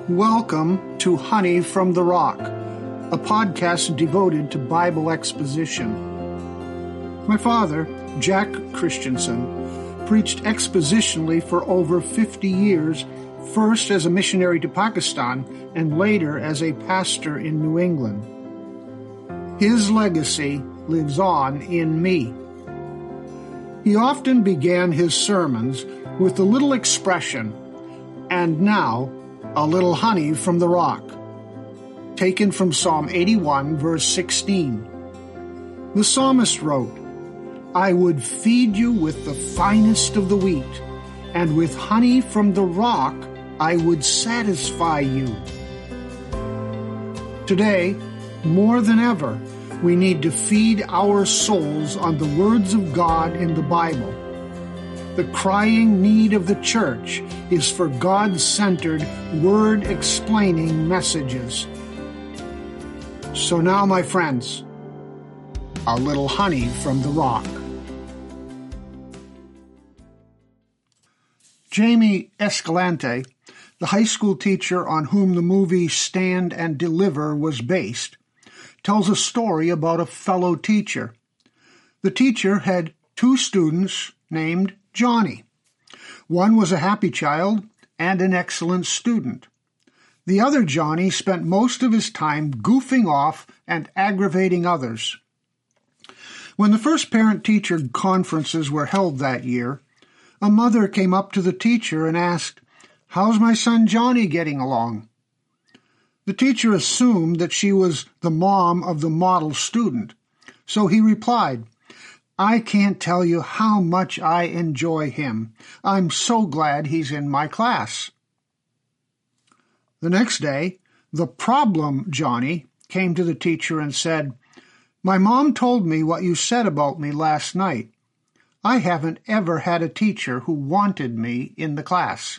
Welcome to Honey from the Rock, a podcast devoted to Bible exposition. My father, Jack Christensen, preached expositionally for over 50 years, first as a missionary to Pakistan and later as a pastor in New England. His legacy lives on in me. He often began his sermons with the little expression, "And now, a little honey from the rock," taken from Psalm 81, verse 16. The psalmist wrote, "I would feed you with the finest of the wheat, and with honey from the rock I would satisfy you." Today, more than ever, we need to feed our souls on the words of God in the Bible. The crying need of the church is for God-centered, word-explaining messages. So now, my friends, a little honey from the rock. Jamie Escalante, the high school teacher on whom the movie Stand and Deliver was based, tells a story about a fellow teacher. The teacher had two students named Johnny. One was a happy child and an excellent student. The other Johnny spent most of his time goofing off and aggravating others. When the first parent-teacher conferences were held that year, a mother came up to the teacher and asked, "How's my son Johnny getting along?" The teacher assumed that she was the mom of the model student, so he replied, "I can't tell you how much I enjoy him. I'm so glad he's in my class." The next day, the problem Johnny came to the teacher and said, "My mom told me what you said about me last night. I haven't ever had a teacher who wanted me in the class."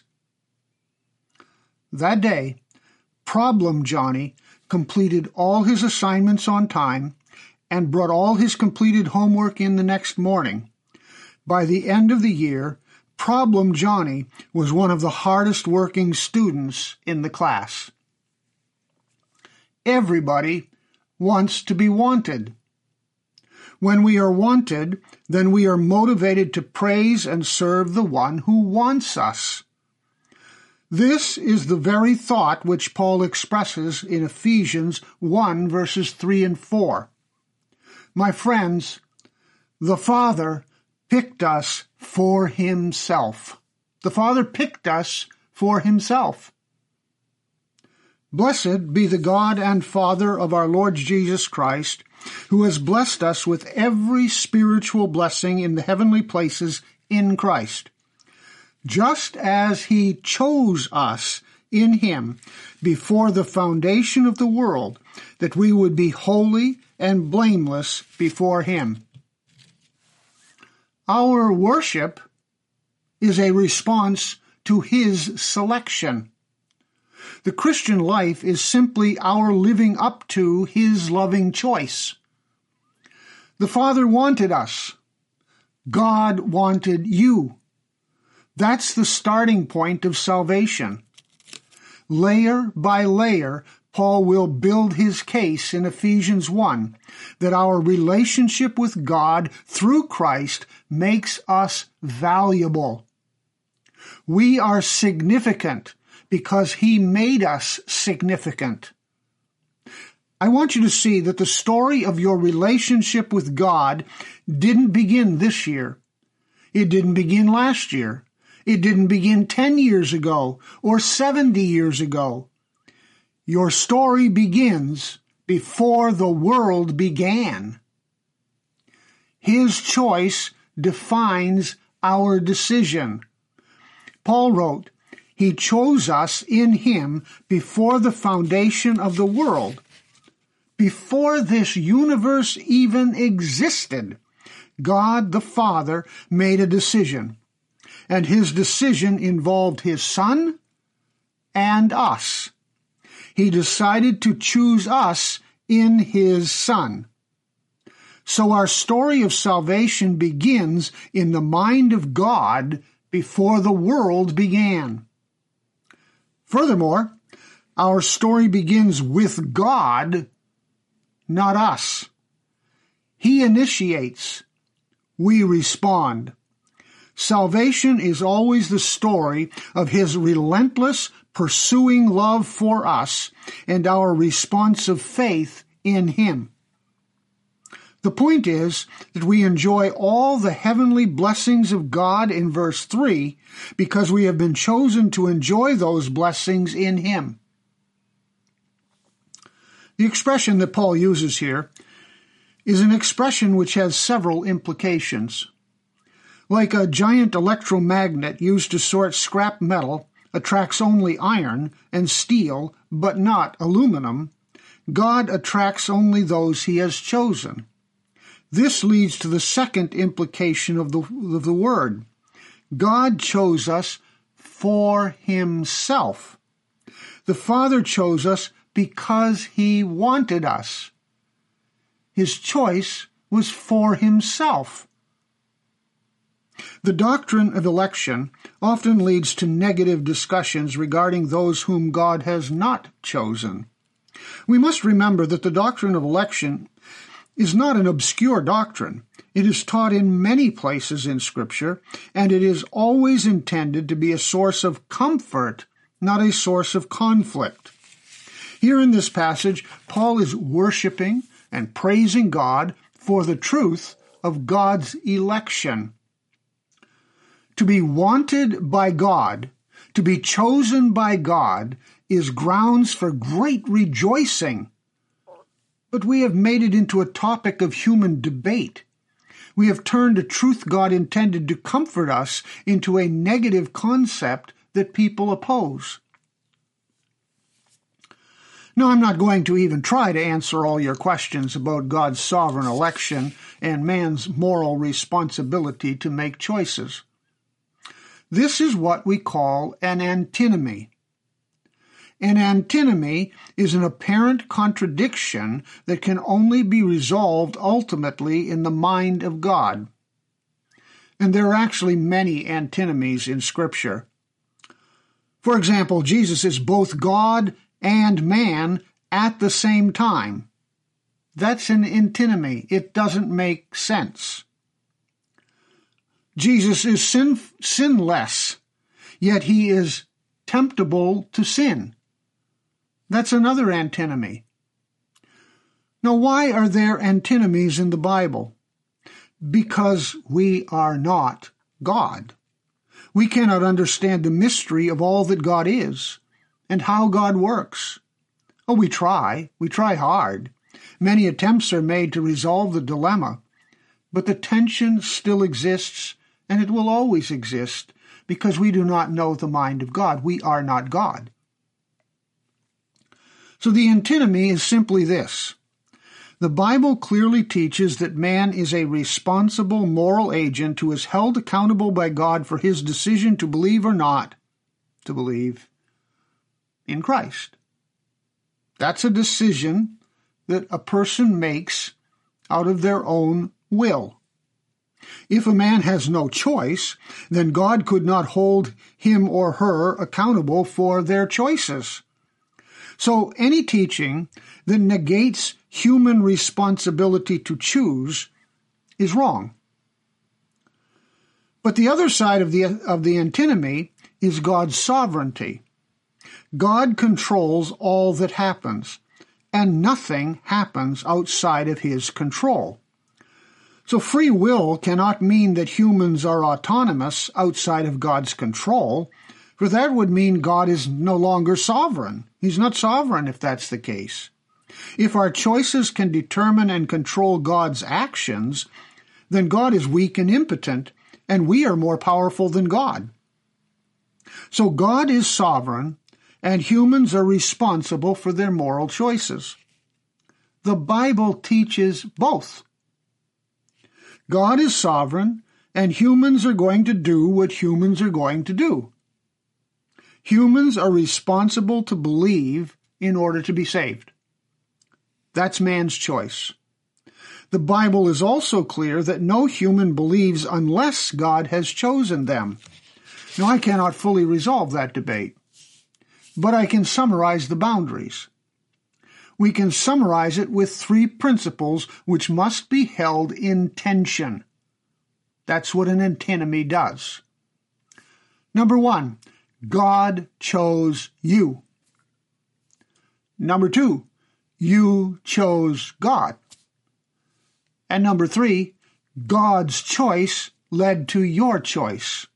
That day, problem Johnny completed all his assignments on time and brought all his completed homework in the next morning. By the end of the year, problem Johnny was one of the hardest working students in the class. Everybody wants to be wanted. When we are wanted, then we are motivated to praise and serve the one who wants us. This is the very thought which Paul expresses in Ephesians 1, verses 3 and 4. My friends, the Father picked us for himself. The Father picked us for himself. Blessed be the God and Father of our Lord Jesus Christ, who has blessed us with every spiritual blessing in the heavenly places in Christ, just as he chose us in him before the foundation of the world, that we would be holy and blameless before him. Our worship is a response to his selection. The Christian life is simply our living up to his loving choice. The Father wanted us. God wanted you. That's the starting point of salvation. Layer by layer, Paul will build his case in Ephesians 1 that our relationship with God through Christ makes us valuable. We are significant because he made us significant. I want you to see that the story of your relationship with God didn't begin this year. It didn't begin last year. It didn't begin 10 years ago or 70 years ago. Your story begins before the world began. His choice defines our decision. Paul wrote, "He chose us in him before the foundation of the world." Before this universe even existed, God the Father made a decision, and his decision involved his Son and us. He decided to choose us in his Son. So our story of salvation begins in the mind of God before the world began. Furthermore, Our story begins with God, not us. He initiates. We respond. Salvation is always the story of His relentless, pursuing love for us and our response of faith in Him. The point is that we enjoy all the heavenly blessings of God in verse 3 because we have been chosen to enjoy those blessings in Him. The expression that Paul uses here is an expression which has several implications. Like a giant electromagnet used to sort scrap metal attracts only iron and steel, but not aluminum, God attracts only those He has chosen. This leads to the second implication of the word. God chose us for Himself. The Father chose us because He wanted us. His choice was for Himself. The doctrine of election often leads to negative discussions regarding those whom God has not chosen. We must remember that the doctrine of election is not an obscure doctrine. It is taught in many places in Scripture, and it is always intended to be a source of comfort, not a source of conflict. Here in this passage, Paul is worshiping and praising God for the truth of God's election. To be wanted by God, to be chosen by God, is grounds for great rejoicing. But we have made it into a topic of human debate. We have turned a truth God intended to comfort us into a negative concept that people oppose. Now, I'm not going to even try to answer all your questions about God's sovereign election and man's moral responsibility to make choices. This is what we call an antinomy. An antinomy is an apparent contradiction that can only be resolved ultimately in the mind of God. And there are actually many antinomies in Scripture. For example, Jesus is both God and man at the same time. That's an antinomy. It doesn't make sense. Jesus is sinless, yet He is temptable to sin. That's another antinomy. Now, why are there antinomies in the Bible? Because we are not God. We cannot understand the mystery of all that God is and how God works. Oh, we try hard. Many attempts are made to resolve the dilemma, but the tension still exists, and it will always exist, because we do not know the mind of God. We are not God. So the antinomy is simply this. The Bible clearly teaches that man is a responsible moral agent who is held accountable by God for his decision to believe or not to believe in Christ. That's a decision that a person makes out of their own will. If a man has no choice, then God could not hold him or her accountable for their choices. So any teaching that negates human responsibility to choose is wrong. But the other side of the antinomy is God's sovereignty. God controls all that happens, and nothing happens outside of His control. So free will cannot mean that humans are autonomous outside of God's control, for that would mean God is no longer sovereign. He's not sovereign if that's the case. If our choices can determine and control God's actions, then God is weak and impotent, and we are more powerful than God. So God is sovereign, and humans are responsible for their moral choices. The Bible teaches both. God is sovereign, and humans are going to do what humans are going to do. Humans are responsible to believe in order to be saved. That's man's choice. The Bible is also clear that no human believes unless God has chosen them. Now, I cannot fully resolve that debate. but I can summarize the boundaries. We can summarize it with 3 principles which must be held in tension. That's what an antinomy does. Number 1, God chose you. Number 2, you chose God. And number 3, God's choice led to your choice.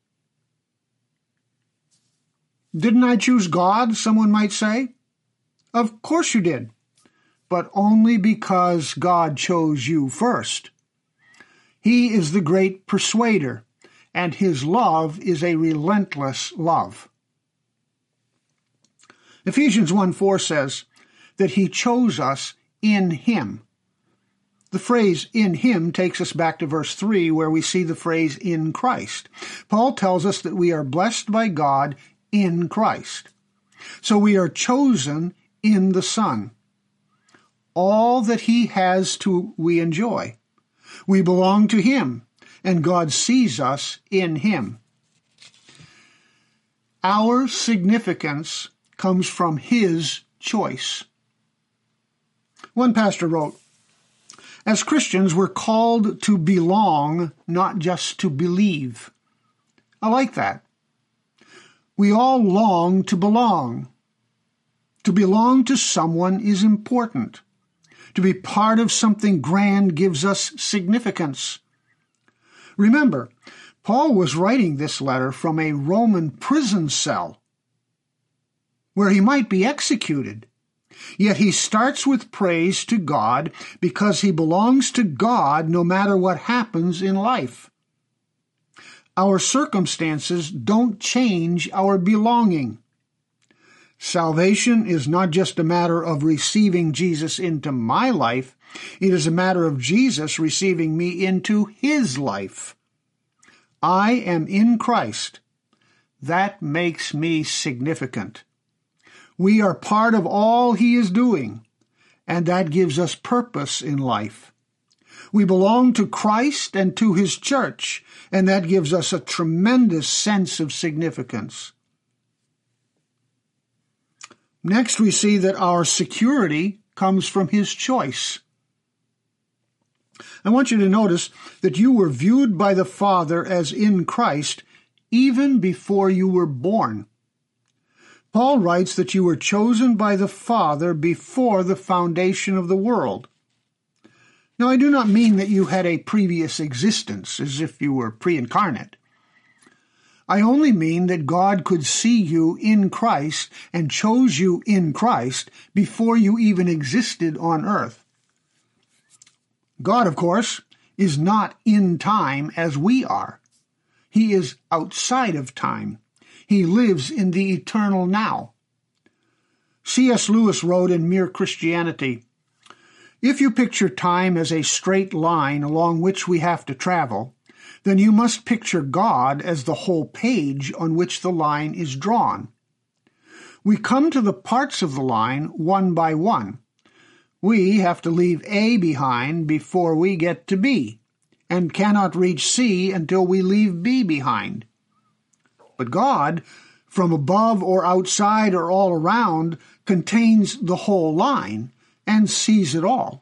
Didn't I choose God, someone might say? Of course you did, but only because God chose you first. He is the great persuader, and his love is a relentless love. Ephesians 1:4 says that he chose us in him. The phrase in him takes us back to verse 3, where we see the phrase in Christ. Paul tells us that we are blessed by God in Christ. So we are chosen in the Son. All that he has we enjoy. We belong to him, and God sees us in him. Our significance comes from his choice. One pastor wrote, "As Christians, we're called to belong, not just to believe." I like that. We all long to belong. To belong to someone is important. To be part of something grand gives us significance. Remember, Paul was writing this letter from a Roman prison cell where he might be executed. Yet he starts with praise to God because he belongs to God no matter what happens in life. Our circumstances don't change our belonging. Salvation is not just a matter of receiving Jesus into my life. It is a matter of Jesus receiving me into his life. I am in Christ. That makes me significant. We are part of all he is doing, and that gives us purpose in life. We belong to Christ and to his church, and that gives us a tremendous sense of significance. Next, we see that our security comes from his choice. I want you to notice that you were viewed by the Father as in Christ even before you were born. Paul writes that you were chosen by the Father before the foundation of the world. Now, I do not mean that you had a previous existence, as if you were pre-incarnate. I only mean that God could see you in Christ and chose you in Christ before you even existed on earth. God, of course, is not in time as we are. He is outside of time. He lives in the eternal now. C.S. Lewis wrote in Mere Christianity, "If you picture time as a straight line along which we have to travel, then you must picture God as the whole page on which the line is drawn. We come to the parts of the line one by one. We have to leave A behind before we get to B, and cannot reach C until we leave B behind. But God, from above or outside or all around, contains the whole line and sees it all."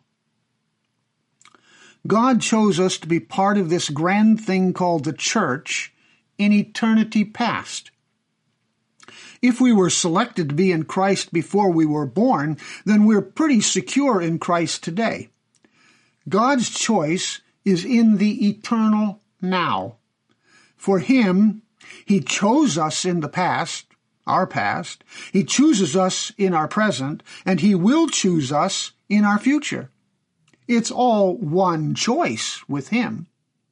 God chose us to be part of this grand thing called the church in eternity past. If we were selected to be in Christ before we were born, then we're pretty secure in Christ today. God's choice is in the eternal now. For him, he chose us in the past, our past. He chooses us in our present, and he will choose us in our future. It's all one choice with him.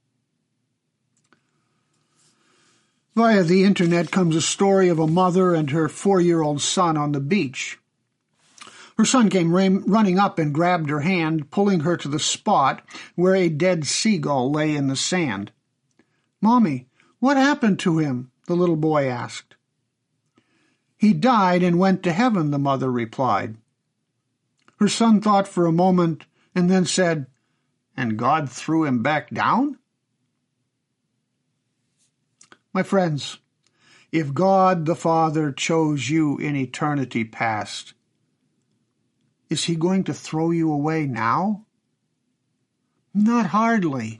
Via the internet comes a story of a mother and her 4-year-old son on the beach. Her son came running up and grabbed her hand, pulling her to the spot where a dead seagull lay in the sand. "Mommy, what happened to him?" the little boy asked. "He died and went to heaven," the mother replied. Her son thought for a moment and then said, "And God threw him back down?" My friends, If God the Father chose you in eternity past, is he going to throw you away now? Not hardly.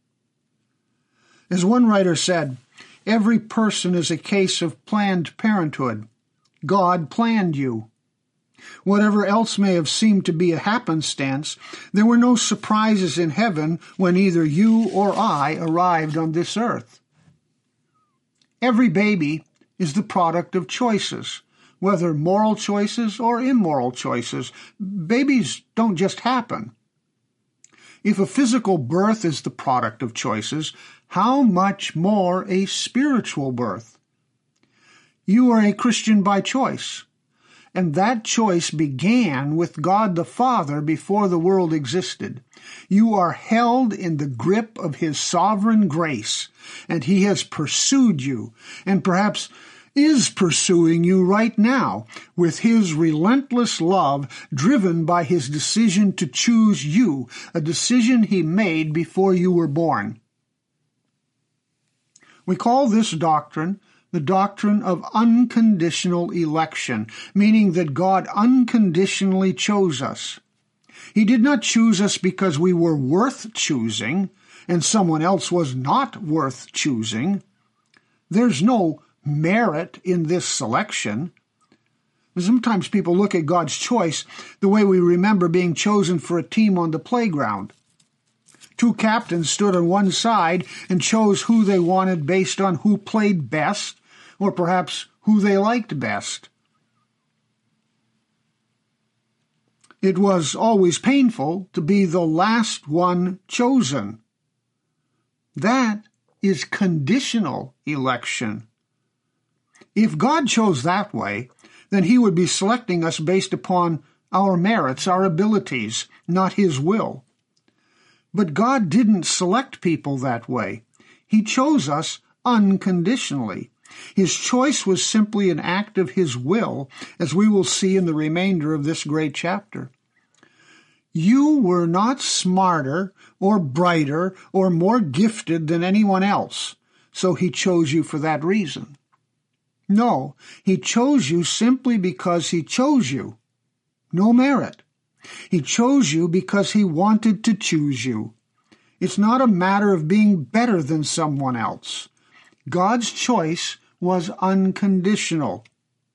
As one writer said, every person is a case of Planned Parenthood. God planned you. Whatever else may have seemed to be a happenstance, there were no surprises in heaven when either you or I arrived on this earth. Every baby is the product of choices, whether moral choices or immoral choices. Babies don't just happen. If a physical birth is the product of choices, how much more a spiritual birth? You are a Christian by choice, and that choice began with God the Father before the world existed. You are held in the grip of his sovereign grace, and he has pursued you, and perhaps is pursuing you right now with his relentless love, driven by his decision to choose you, a decision he made before you were born. We call this doctrine the doctrine of unconditional election, meaning that God unconditionally chose us. He did not choose us because we were worth choosing and someone else was not worth choosing. There's no merit in this selection. Sometimes people look at God's choice the way we remember being chosen for a team on the playground. Two captains stood on one side and chose who they wanted based on who played best, or perhaps who they liked best. It was always painful to be the last one chosen. That is conditional election. If God chose that way, then he would be selecting us based upon our merits, our abilities, not his will. But God didn't select people that way. He chose us unconditionally. His choice was simply an act of his will, as we will see in the remainder of this great chapter. You were not smarter or brighter or more gifted than anyone else, so he chose you for that reason. No, he chose you simply because he chose you. No merit. He chose you because he wanted to choose you. It's not a matter of being better than someone else. God's choice was unconditional.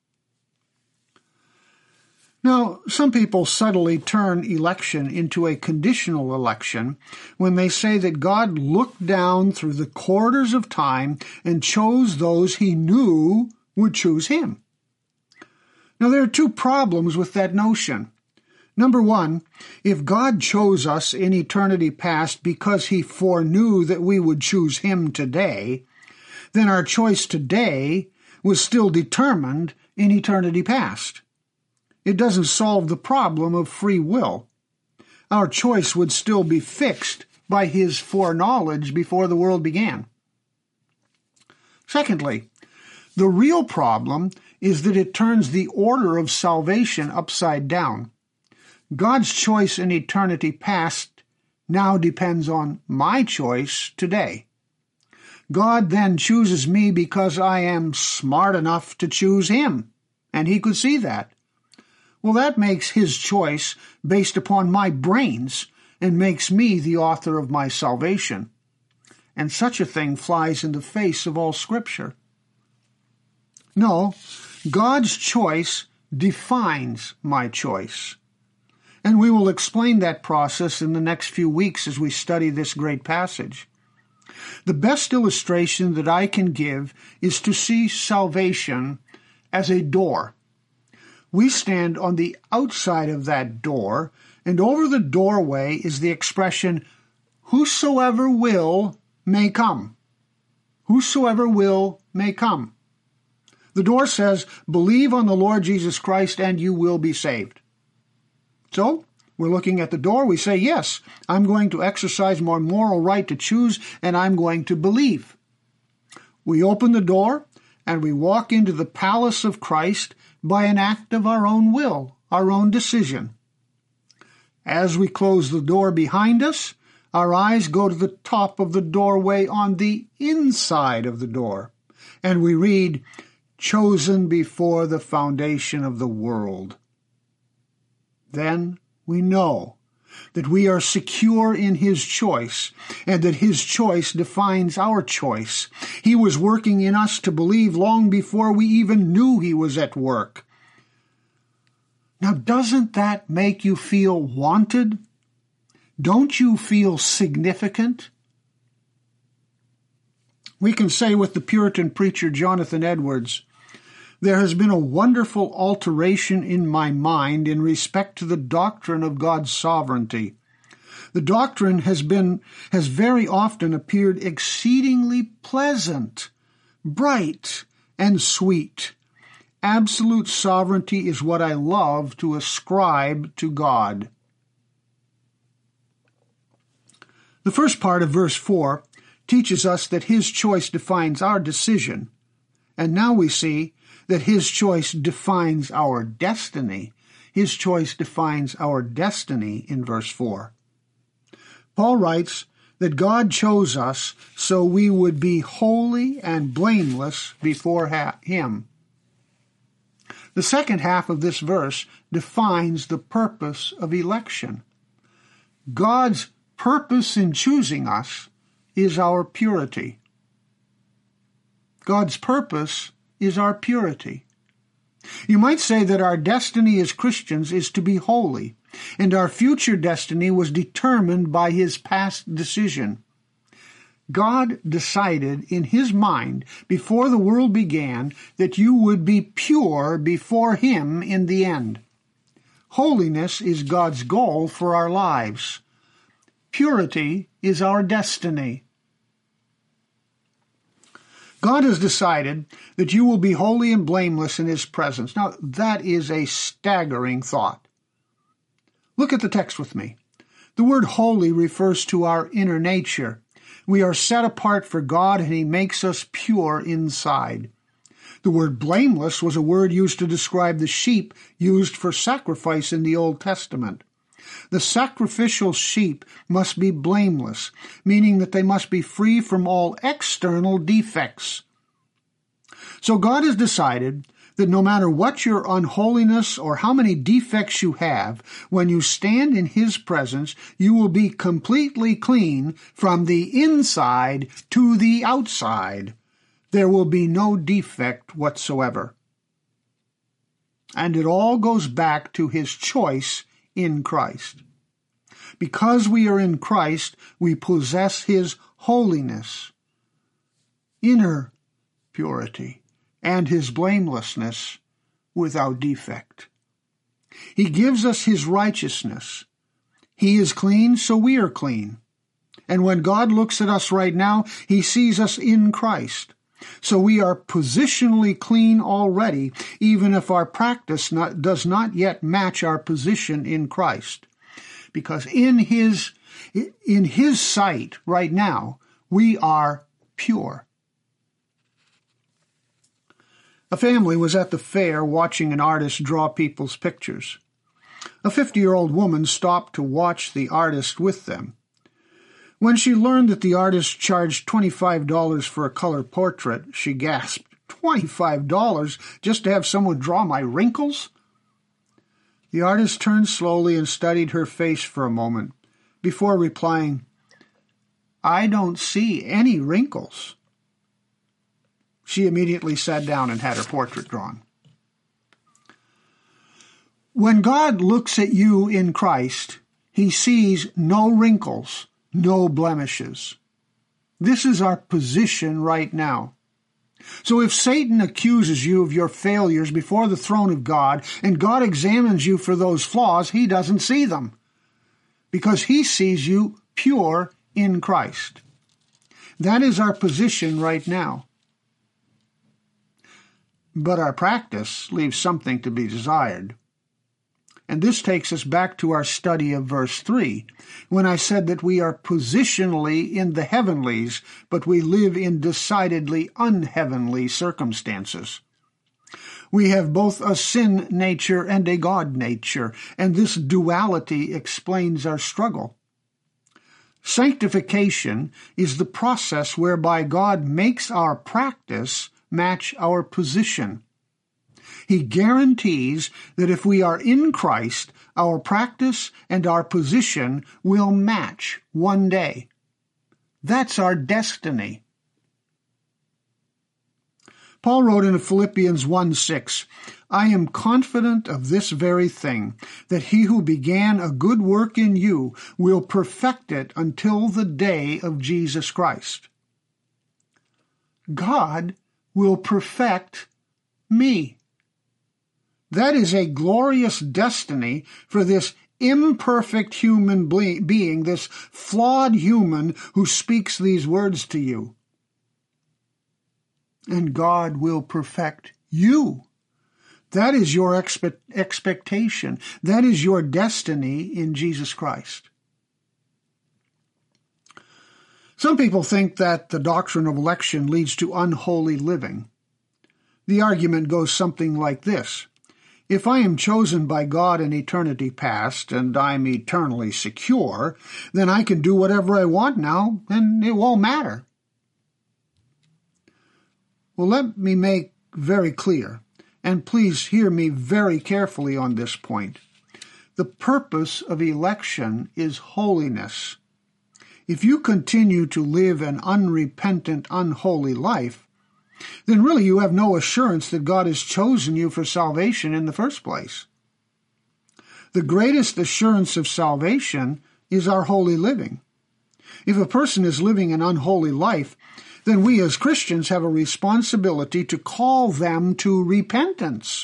Now, some people subtly turn election into a conditional election when they say that God looked down through the corridors of time and chose those he knew would choose him. Now, there are two problems with that notion. Number one, if God chose us in eternity past because he foreknew that we would choose him today, then our choice today was still determined in eternity past. It doesn't solve the problem of free will. Our choice would still be fixed by his foreknowledge before the world began. Secondly, the real problem is that it turns the order of salvation upside down. God's choice in eternity past now depends on my choice today. God then chooses me because I am smart enough to choose him, and he could see that. Well, that makes his choice based upon my brains and makes me the author of my salvation. And such a thing flies in the face of all Scripture. No, God's choice defines my choice. And we will explain that process in the next few weeks as we study this great passage. The best illustration that I can give is to see salvation as a door. We stand on the outside of that door, and over the doorway is the expression, "Whosoever will may come." Whosoever will may come. The door says, "Believe on the Lord Jesus Christ and you will be saved." So, we're looking at the door, we say, yes, I'm going to exercise my moral right to choose, and I'm going to believe. We open the door, and we walk into the palace of Christ by an act of our own will, our own decision. As we close the door behind us, our eyes go to the top of the doorway on the inside of the door, and we read, chosen before the foundation of the world. Then we know that we are secure in his choice, and that his choice defines our choice. He was working in us to believe long before we even knew he was at work. Now, doesn't that make you feel wanted? Don't you feel significant? We can say with the Puritan preacher Jonathan Edwards, "There has been a wonderful alteration in my mind in respect to the doctrine of God's sovereignty. The doctrine has very often appeared exceedingly pleasant, bright, and sweet. Absolute sovereignty is what I love to ascribe to God." The first part of verse 4 teaches us that his choice defines our decision, and now we see that his choice defines our destiny. His choice defines our destiny in verse 4. Paul writes that God chose us so we would be holy and blameless before him. The second half of this verse defines the purpose of election. God's purpose in choosing us is our purity. God's purpose is our purity. You might say that our destiny as Christians is to be holy, and our future destiny was determined by his past decision. God decided in his mind before the world began that you would be pure before him in the end. Holiness is God's goal for our lives. Purity is our destiny. God has decided that you will be holy and blameless in his presence. Now, that is a staggering thought. Look at the text with me. The word holy refers to our inner nature. We are set apart for God, and he makes us pure inside. The word blameless was a word used to describe the sheep used for sacrifice in the Old Testament. The sacrificial sheep must be blameless, meaning that they must be free from all external defects. So God has decided that no matter what your unholiness or how many defects you have, when you stand in his presence, you will be completely clean from the inside to the outside. There will be no defect whatsoever. And it all goes back to his choice in Christ. Because we are in Christ, we possess his holiness, inner purity, and his blamelessness without defect. He gives us his righteousness. He is clean, so we are clean. And when God looks at us right now, he sees us in Christ. So we are positionally clean already, even if our practice does not yet match our position in Christ. Because in his sight right now, we are pure. A family was at the fair watching an artist draw people's pictures. A 50-year-old woman stopped to watch the artist with them. When she learned that the artist charged $25 for a color portrait, she gasped, $25 just to have someone draw my wrinkles? The artist turned slowly and studied her face for a moment before replying, "I don't see any wrinkles." She immediately sat down and had her portrait drawn. When God looks at you in Christ, he sees no wrinkles, no blemishes. This is our position right now. So if Satan accuses you of your failures before the throne of God, and God examines you for those flaws, he doesn't see them, because he sees you pure in Christ. That is our position right now. But our practice leaves something to be desired. And this takes us back to our study of verse 3, when I said that we are positionally in the heavenlies, but we live in decidedly unheavenly circumstances. We have both a sin nature and a God nature, and this duality explains our struggle. Sanctification is the process whereby God makes our practice match our position. He guarantees that if we are in Christ, our practice and our position will match one day. That's our destiny. Paul wrote in Philippians 1:6, I am confident of this very thing, that he who began a good work in you will perfect it until the day of Jesus Christ. God will perfect me. That is a glorious destiny for this imperfect human being, this flawed human who speaks these words to you. And God will perfect you. That is your expectation. That is your destiny in Jesus Christ. Some people think that the doctrine of election leads to unholy living. The argument goes something like this. If I am chosen by God in eternity past and I'm eternally secure, then I can do whatever I want now and it won't matter. Well, let me make very clear, and please hear me very carefully on this point. The purpose of election is holiness. If you continue to live an unrepentant, unholy life, then really you have no assurance that God has chosen you for salvation in the first place. The greatest assurance of salvation is our holy living. If a person is living an unholy life, then we as Christians have a responsibility to call them to repentance.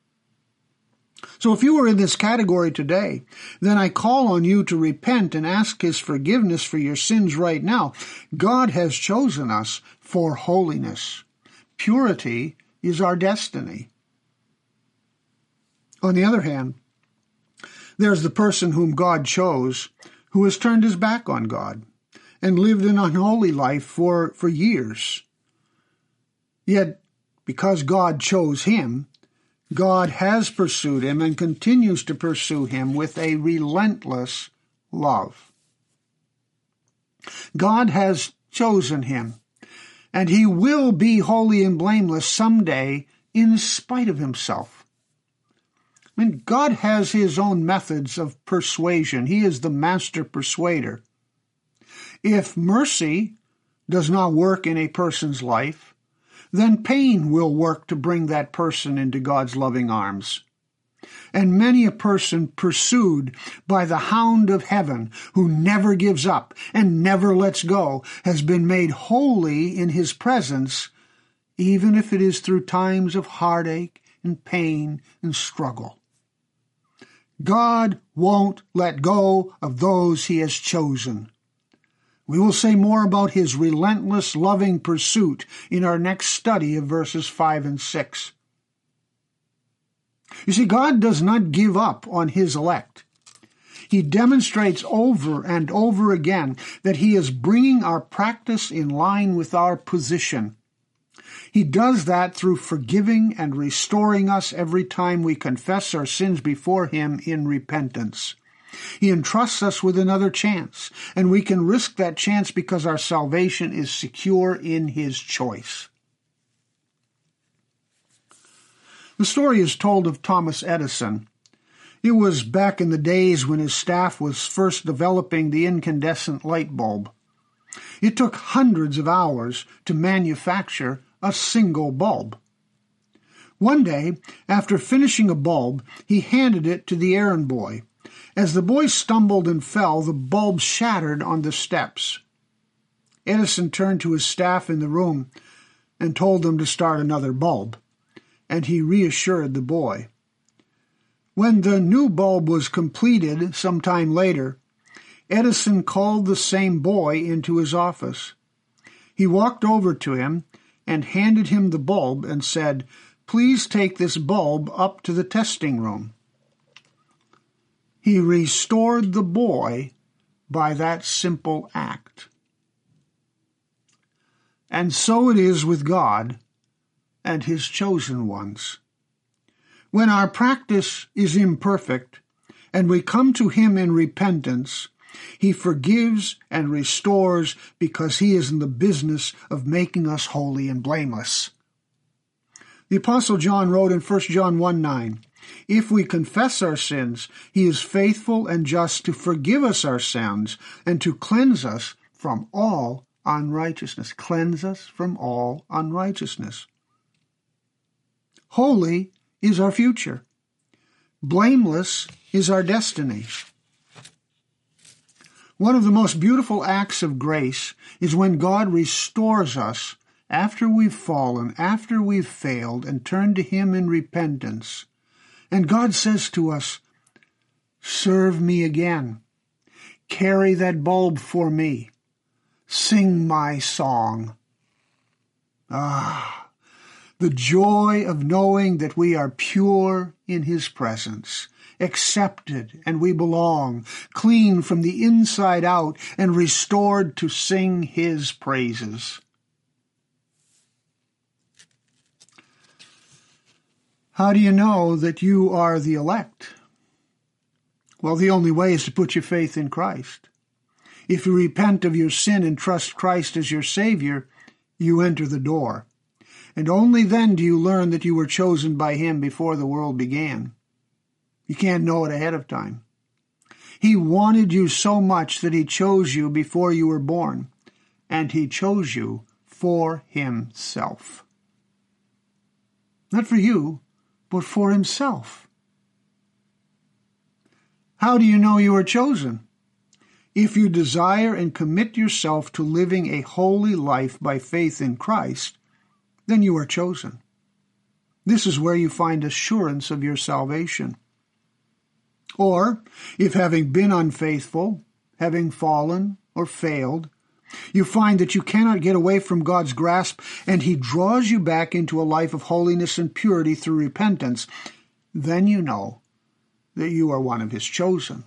So if you are in this category today, then I call on you to repent and ask His forgiveness for your sins right now. God has chosen us for holiness. Purity is our destiny. On the other hand, there's the person whom God chose who has turned his back on God and lived an unholy life for years. Yet, because God chose him, God has pursued him and continues to pursue him with a relentless love. God has chosen him, and he will be holy and blameless someday in spite of himself. I mean, God has his own methods of persuasion. He is the master persuader. If mercy does not work in a person's life, then pain will work to bring that person into God's loving arms. And many a person pursued by the hound of heaven, who never gives up and never lets go, has been made holy in his presence, even if it is through times of heartache and pain and struggle. God won't let go of those he has chosen. We will say more about his relentless, loving pursuit in our next study of verses 5 and 6. You see, God does not give up on his elect. He demonstrates over and over again that he is bringing our practice in line with our position. He does that through forgiving and restoring us every time we confess our sins before him in repentance. He entrusts us with another chance, and we can risk that chance because our salvation is secure in his choice. The story is told of Thomas Edison. It was back in the days when his staff was first developing the incandescent light bulb. It took hundreds of hours to manufacture a single bulb. One day, after finishing a bulb, he handed it to the errand boy. As the boy stumbled and fell, the bulb shattered on the steps. Edison turned to his staff in the room and told them to start another bulb, and he reassured the boy. When the new bulb was completed some time later, Edison called the same boy into his office. He walked over to him and handed him the bulb and said, "Please take this bulb up to the testing room." He restored the boy by that simple act. And so it is with God and his chosen ones. When our practice is imperfect and we come to him in repentance, he forgives and restores because he is in the business of making us holy and blameless. The Apostle John wrote in 1 John 1:9, "If we confess our sins, he is faithful and just to forgive us our sins and to cleanse us from all unrighteousness." Cleanse us from all unrighteousness. Holy is our future. Blameless is our destiny. One of the most beautiful acts of grace is when God restores us after we've fallen, after we've failed, and turned to him in repentance. And God says to us, "Serve me again. Carry that bulb for me. Sing my song." Ah, the joy of knowing that we are pure in his presence, accepted and we belong, clean from the inside out and restored to sing his praises. How do you know that you are the elect? Well, the only way is to put your faith in Christ. If you repent of your sin and trust Christ as your Savior, you enter the door. And only then do you learn that you were chosen by him before the world began. You can't know it ahead of time. He wanted you so much that he chose you before you were born, and he chose you for himself. Not for you, but for himself. How do you know you are chosen? If you desire and commit yourself to living a holy life by faith in Christ, then you are chosen. This is where you find assurance of your salvation. Or, if having been unfaithful, having fallen or failed, you find that you cannot get away from God's grasp and he draws you back into a life of holiness and purity through repentance, then you know that you are one of his chosen.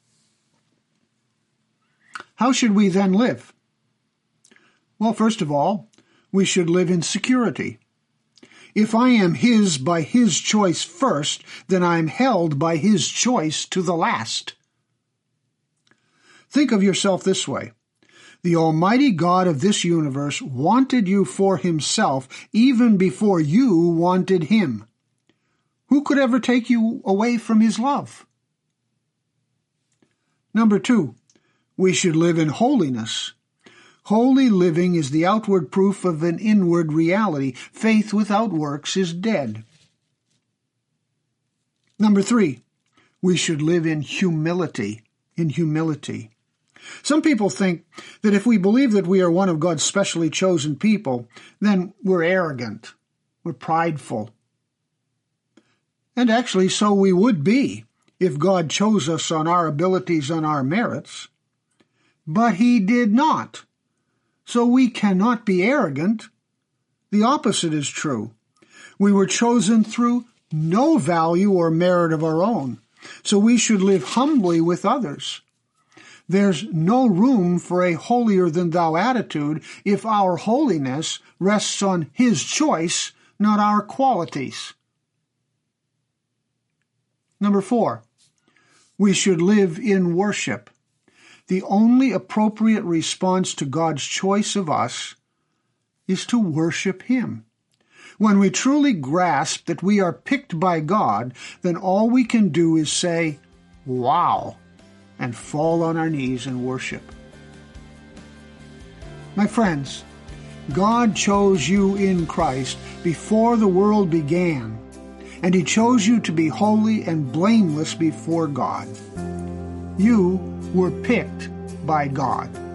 How should we then live? Well, first of all, we should live in security. If I am his by his choice first, then I am held by his choice to the last. Think of yourself this way. The Almighty God of this universe wanted you for himself even before you wanted him. Who could ever take you away from his love? Number 2, we should live in holiness. Holy living is the outward proof of an inward reality. Faith without works is dead. Number 3, we should live in humility. Some people think that if we believe that we are one of God's specially chosen people, then we're arrogant, we're prideful. And actually, so we would be if God chose us on our abilities, on our merits. But he did not. So we cannot be arrogant. The opposite is true. We were chosen through no value or merit of our own, so we should live humbly with others. There's no room for a holier-than-thou attitude if our holiness rests on his choice, not our qualities. Number 4, we should live in worship. The only appropriate response to God's choice of us is to worship him. When we truly grasp that we are picked by God, then all we can do is say, "Wow," and fall on our knees and worship. My friends, God chose you in Christ before the world began, and he chose you to be holy and blameless before God. You were picked by God.